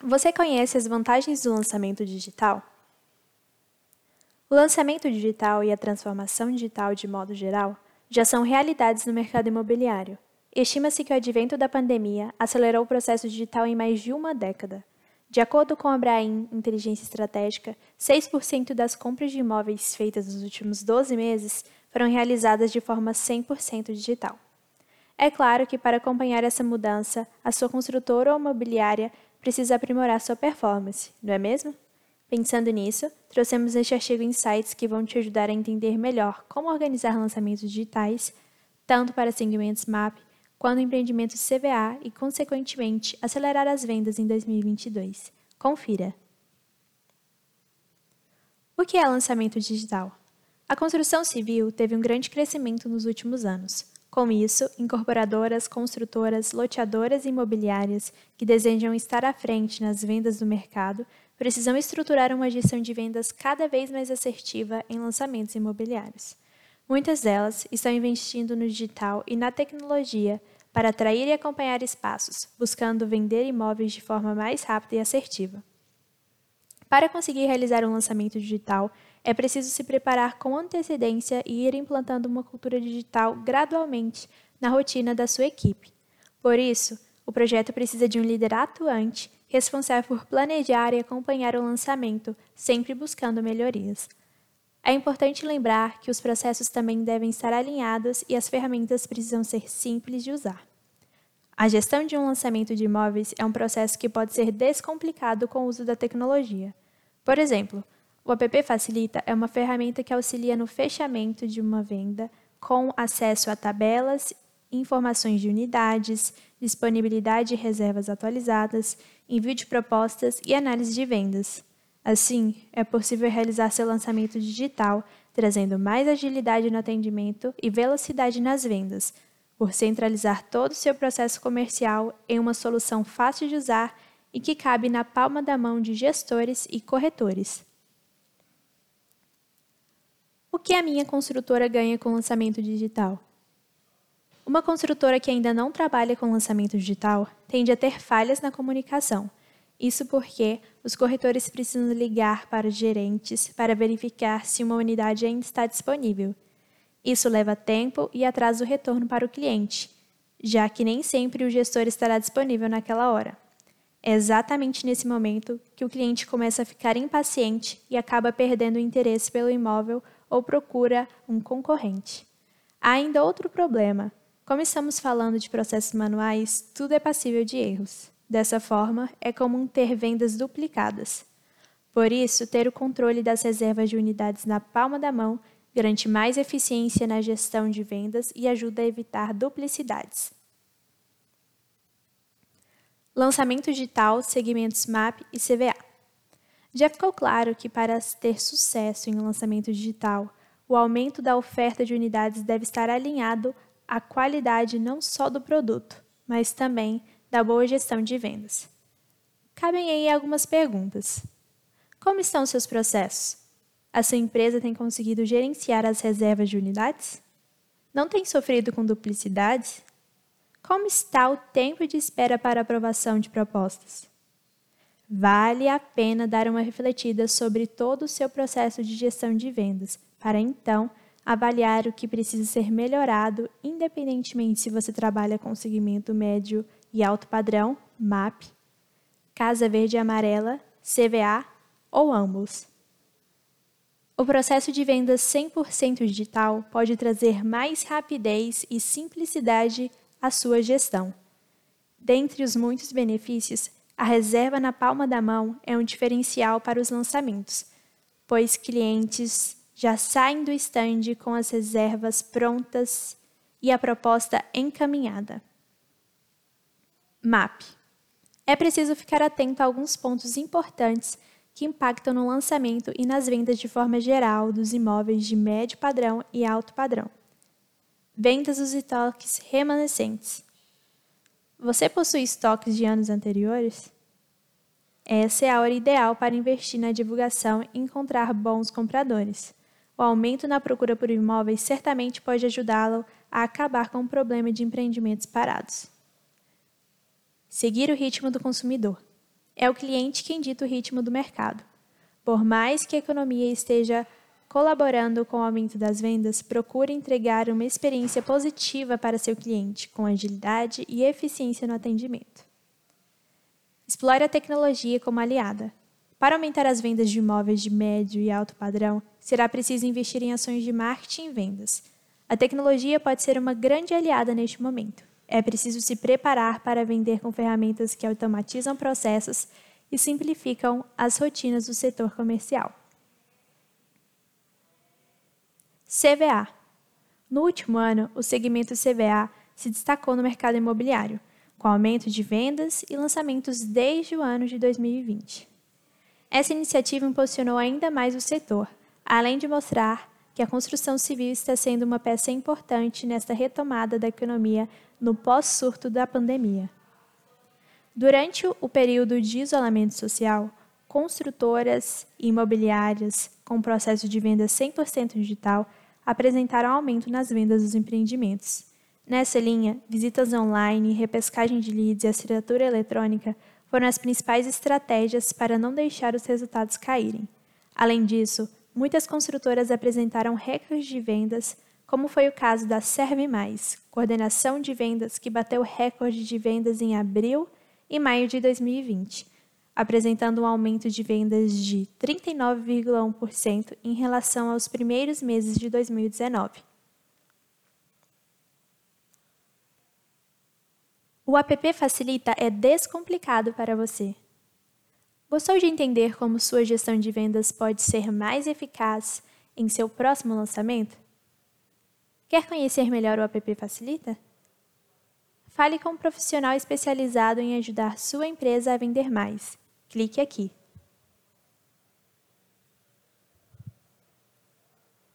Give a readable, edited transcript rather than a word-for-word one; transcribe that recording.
Você conhece as vantagens do lançamento digital? O lançamento digital e a transformação digital de modo geral já são realidades no mercado imobiliário. Estima-se que o advento da pandemia acelerou o processo digital em mais de uma década. De acordo com a Brahim Inteligência Estratégica, 6% das compras de imóveis feitas nos últimos 12 meses foram realizadas de forma 100% digital. É claro que para acompanhar essa mudança, a sua construtora ou imobiliária precisa aprimorar sua performance, não é mesmo? Pensando nisso, trouxemos neste artigo insights que vão te ajudar a entender melhor como organizar lançamentos digitais, tanto para segmentos MAP quanto empreendimentos CVA e, consequentemente, acelerar as vendas em 2022. Confira! O que é lançamento digital? A construção civil teve um grande crescimento nos últimos anos. Com isso, incorporadoras, construtoras, loteadoras e imobiliárias que desejam estar à frente nas vendas do mercado precisam estruturar uma gestão de vendas cada vez mais assertiva em lançamentos imobiliários. Muitas delas estão investindo no digital e na tecnologia para atrair e acompanhar espaços, buscando vender imóveis de forma mais rápida e assertiva. Para conseguir realizar um lançamento digital, é preciso se preparar com antecedência e ir implantando uma cultura digital gradualmente na rotina da sua equipe. Por isso, o projeto precisa de um líder atuante, responsável por planejar e acompanhar o lançamento, sempre buscando melhorias. É importante lembrar que os processos também devem estar alinhados e as ferramentas precisam ser simples de usar. A gestão de um lançamento de imóveis é um processo que pode ser descomplicado com o uso da tecnologia. Por exemplo, o app Facilita é uma ferramenta que auxilia no fechamento de uma venda com acesso a tabelas, informações de unidades, disponibilidade e reservas atualizadas, envio de propostas e análise de vendas. Assim, é possível realizar seu lançamento digital, trazendo mais agilidade no atendimento e velocidade nas vendas, por centralizar todo o seu processo comercial em uma solução fácil de usar e que cabe na palma da mão de gestores e corretores. O que a minha construtora ganha com o lançamento digital? Uma construtora que ainda não trabalha com lançamento digital tende a ter falhas na comunicação. Isso porque os corretores precisam ligar para os gerentes para verificar se uma unidade ainda está disponível. Isso leva tempo e atrasa o retorno para o cliente, já que nem sempre o gestor estará disponível naquela hora. É exatamente nesse momento que o cliente começa a ficar impaciente e acaba perdendo o interesse pelo imóvel ou procura um concorrente. Há ainda outro problema. Como estamos falando de processos manuais, tudo é passível de erros. Dessa forma, é comum ter vendas duplicadas. Por isso, ter o controle das reservas de unidades na palma da mão garante mais eficiência na gestão de vendas e ajuda a evitar duplicidades. Lançamento digital, segmentos MAP e CVA. Já ficou claro que para ter sucesso em um lançamento digital, o aumento da oferta de unidades deve estar alinhado à qualidade não só do produto, mas também da boa gestão de vendas. Cabem aí algumas perguntas. Como estão os seus processos? A sua empresa tem conseguido gerenciar as reservas de unidades? Não tem sofrido com duplicidades? Como está o tempo de espera para aprovação de propostas? Vale a pena dar uma refletida sobre todo o seu processo de gestão de vendas, para então avaliar o que precisa ser melhorado, independentemente se você trabalha com segmento médio e alto padrão, MAP, Casa Verde e Amarela, CVA ou ambos. O processo de vendas 100% digital pode trazer mais rapidez e simplicidade à sua gestão. Dentre os muitos benefícios, a reserva na palma da mão é um diferencial para os lançamentos, pois clientes já saem do stand com as reservas prontas e a proposta encaminhada. MAP. É preciso ficar atento a alguns pontos importantes que impactam no lançamento e nas vendas de forma geral dos imóveis de médio padrão e alto padrão. Vendas dos estoques remanescentes. Você possui estoques de anos anteriores? Essa é a hora ideal para investir na divulgação e encontrar bons compradores. O aumento na procura por imóveis certamente pode ajudá-lo a acabar com o problema de empreendimentos parados. Seguir o ritmo do consumidor. É o cliente quem dita o ritmo do mercado. Por mais que a economia esteja colaborando com o aumento das vendas, procure entregar uma experiência positiva para seu cliente, com agilidade e eficiência no atendimento. Explore a tecnologia como aliada. Para aumentar as vendas de imóveis de médio e alto padrão, será preciso investir em ações de marketing e vendas. A tecnologia pode ser uma grande aliada neste momento. É preciso se preparar para vender com ferramentas que automatizam processos e simplificam as rotinas do setor comercial. CVA. No último ano, o segmento CVA se destacou no mercado imobiliário, com aumento de vendas e lançamentos desde o ano de 2020. Essa iniciativa impulsionou ainda mais o setor, além de mostrar que a construção civil está sendo uma peça importante nesta retomada da economia no pós-surto da pandemia. Durante o período de isolamento social, construtoras e imobiliárias com processo de venda 100% digital apresentaram aumento nas vendas dos empreendimentos. Nessa linha, visitas online, repescagem de leads e assinatura eletrônica foram as principais estratégias para não deixar os resultados caírem. Além disso, muitas construtoras apresentaram recordes de vendas, como foi o caso da Serve Mais, coordenação de vendas que bateu recorde de vendas em abril e maio de 2020, apresentando um aumento de vendas de 39,1% em relação aos primeiros meses de 2019. O app Facilita é descomplicado para você. Gostou de entender como sua gestão de vendas pode ser mais eficaz em seu próximo lançamento? Quer conhecer melhor o app Facilita? Fale com um profissional especializado em ajudar sua empresa a vender mais. Clique aqui.